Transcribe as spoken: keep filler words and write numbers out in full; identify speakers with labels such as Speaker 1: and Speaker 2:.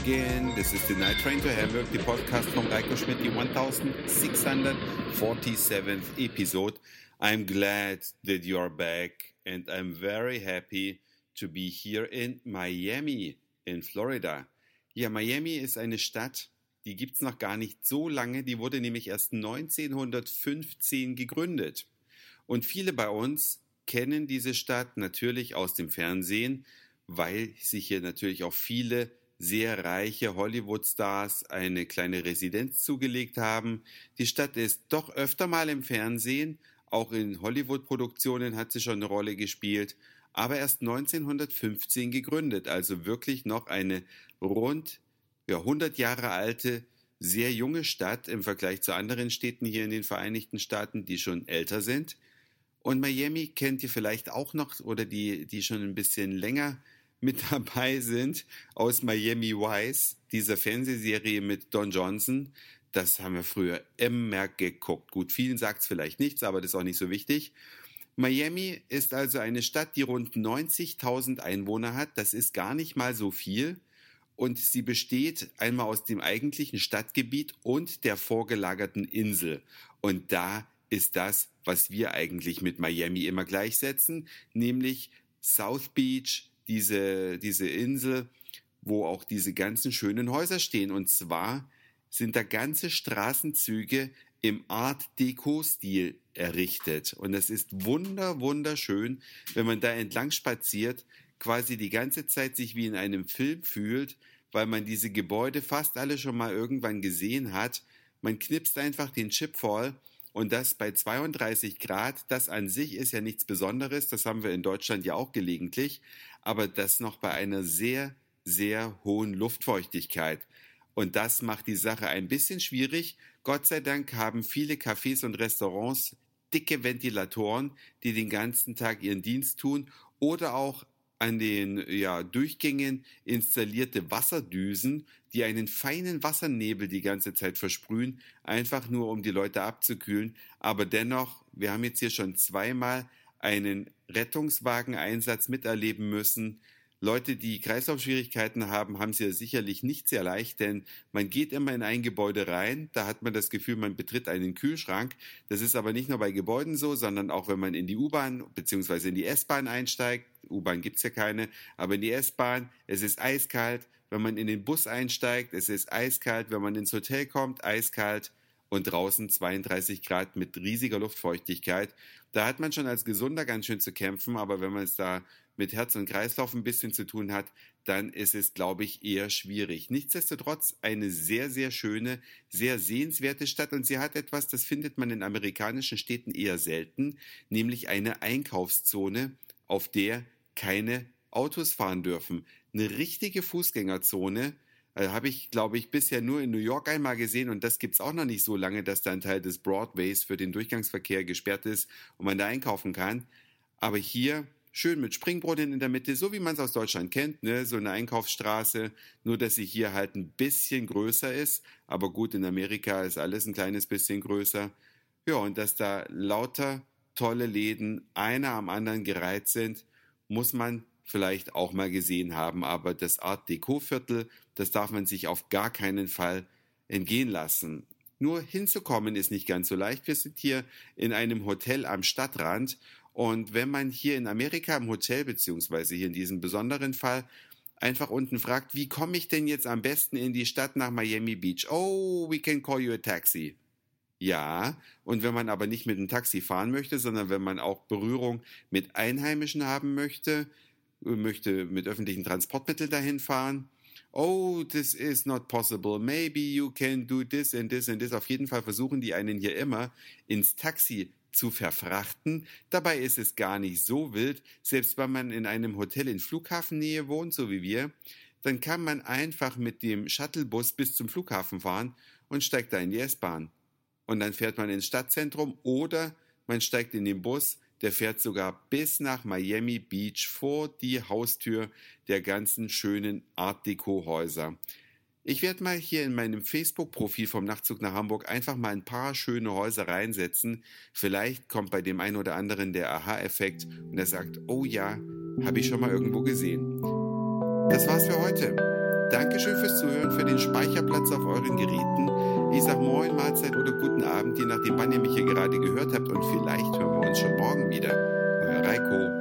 Speaker 1: again. This is the Night Train to Hamburg, the podcast from Reiko Schmidt, the sixteen forty-seventh episode. I'm glad that you're back and I'm very happy to be here in Miami in Florida. Ja, Miami ist eine Stadt, die gibt's noch gar nicht so lange. Die wurde nämlich erst neunzehnhundertfünfzehn gegründet. Und viele bei uns kennen diese Stadt natürlich aus dem Fernsehen, weil sich hier natürlich auch viele sehr reiche Hollywood-Stars eine kleine Residenz zugelegt haben. Die Stadt ist doch öfter mal im Fernsehen, auch in Hollywood-Produktionen hat sie schon eine Rolle gespielt, aber erst neunzehnhundertfünfzehn gegründet, also wirklich noch eine rund ja, hundert Jahre alte, sehr junge Stadt im Vergleich zu anderen Städten hier in den Vereinigten Staaten, die schon älter sind. Und Miami kennt ihr vielleicht auch noch, oder die, die schon ein bisschen länger mit dabei sind, aus Miami Vice, dieser Fernsehserie mit Don Johnson. Das haben wir früher immer geguckt. Gut, vielen sagt es vielleicht nichts, aber das ist auch nicht so wichtig. Miami ist also eine Stadt, die rund neunzigtausend Einwohner hat. Das ist gar nicht mal so viel. Und sie besteht einmal aus dem eigentlichen Stadtgebiet und der vorgelagerten Insel. Und da ist das, was wir eigentlich mit Miami immer gleichsetzen, nämlich South Beach, diese, diese Insel, wo auch diese ganzen schönen Häuser stehen. Und zwar sind da ganze Straßenzüge im Art-Deco-Stil errichtet. Und das ist wunder, wunderschön, wenn man da entlang spaziert, quasi die ganze Zeit sich wie in einem Film fühlt, weil man diese Gebäude fast alle schon mal irgendwann gesehen hat. Man knipst einfach den Chip voll und das bei zweiunddreißig Grad. Das an sich ist ja nichts Besonderes, das haben wir in Deutschland ja auch gelegentlich, aber das noch bei einer sehr, sehr hohen Luftfeuchtigkeit. Und das macht die Sache ein bisschen schwierig. Gott sei Dank haben viele Cafés und Restaurants dicke Ventilatoren, die den ganzen Tag ihren Dienst tun, oder auch an den ja, Durchgängen installierte Wasserdüsen, die einen feinen Wassernebel die ganze Zeit versprühen, einfach nur um die Leute abzukühlen. Aber dennoch, wir haben jetzt hier schon zweimal einen Rettungswageneinsatz miterleben müssen. Leute, die Kreislaufschwierigkeiten haben, haben es ja sicherlich nicht sehr leicht, denn man geht immer in ein Gebäude rein, da hat man das Gefühl, man betritt einen Kühlschrank. Das ist aber nicht nur bei Gebäuden so, sondern auch wenn man in die U-Bahn bzw. in die S-Bahn einsteigt. U-Bahn gibt's ja keine, aber in die S-Bahn, es ist eiskalt. Wenn man in den Bus einsteigt, es ist eiskalt. Wenn man ins Hotel kommt, eiskalt. Und draußen zweiunddreißig Grad mit riesiger Luftfeuchtigkeit. Da hat man schon als Gesunder ganz schön zu kämpfen, aber wenn man es da mit Herz und Kreislauf ein bisschen zu tun hat, dann ist es, glaube ich, eher schwierig. Nichtsdestotrotz eine sehr, sehr schöne, sehr sehenswerte Stadt und sie hat etwas, das findet man in amerikanischen Städten eher selten, nämlich eine Einkaufszone, auf der keine Autos fahren dürfen. Eine richtige Fußgängerzone, äh, habe ich, glaube ich, bisher nur in New York einmal gesehen und das gibt's auch noch nicht so lange, dass da ein Teil des Broadways für den Durchgangsverkehr gesperrt ist und man da einkaufen kann. Aber hier schön mit Springbrunnen in der Mitte, so wie man es aus Deutschland kennt, ne? So eine Einkaufsstraße, nur dass sie hier halt ein bisschen größer ist. Aber gut, in Amerika ist alles ein kleines bisschen größer. Ja, und dass da lauter tolle Läden, einer am anderen gereiht sind, muss man vielleicht auch mal gesehen haben. Aber das Art-Deco-Viertel, das darf man sich auf gar keinen Fall entgehen lassen. Nur hinzukommen ist nicht ganz so leicht. Wir sind hier in einem Hotel am Stadtrand. Und wenn man hier in Amerika im Hotel, beziehungsweise hier in diesem besonderen Fall, einfach unten fragt, wie komme ich denn jetzt am besten in die Stadt nach Miami Beach? Oh, we can call you a taxi. Ja, und wenn man aber nicht mit einem Taxi fahren möchte, sondern wenn man auch Berührung mit Einheimischen haben möchte, möchte mit öffentlichen Transportmitteln dahin fahren, oh, this is not possible, maybe you can do this and this and this. Auf jeden Fall versuchen die einen hier immer ins Taxi zu verfrachten. Dabei ist es gar nicht so wild, selbst wenn man in einem Hotel in Flughafennähe wohnt, so wie wir, dann kann man einfach mit dem Shuttlebus bis zum Flughafen fahren und steigt da in die S-Bahn. Und dann fährt man ins Stadtzentrum oder man steigt in den Bus, der fährt sogar bis nach Miami Beach vor die Haustür der ganzen schönen Art-Deco-Häuser. Ich werde mal hier in meinem Facebook-Profil vom Nachtzug nach Hamburg einfach mal ein paar schöne Häuser reinsetzen. Vielleicht kommt bei dem einen oder anderen der Aha-Effekt und er sagt, oh ja, habe ich schon mal irgendwo gesehen. Das war's für heute. Dankeschön fürs Zuhören, für den Speicherplatz auf euren Geräten. Ich sag Moin, Mahlzeit oder guten Abend, je nachdem, wann ihr mich hier gerade gehört habt. Und vielleicht hören wir uns schon morgen wieder. Euer Reiko.